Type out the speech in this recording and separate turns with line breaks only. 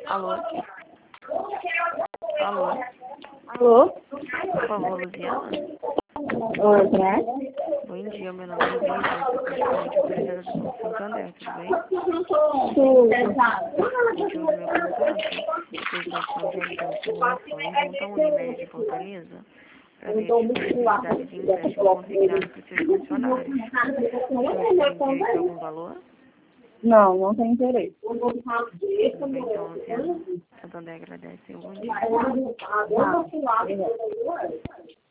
Alô? Alô?
Alô?
Por favor, Luciana?
Oi, né?
Bom dia, meu nome é Elisa, eu sou praticamente autorizada do Banco Santander, tudo bem?
Sim.
Motivo do meu contato, eu tenho condição de realizar o seu iPhone junto à Unimed de Fortaleza para ver a disponibilidade de empréstimo consignado para os seus funcionários. O senhor estaria interesse em algum valor?
Não tem interesse.
Tudo bem, então, Luciana. Santander agradece. Um bom dia.
Tá.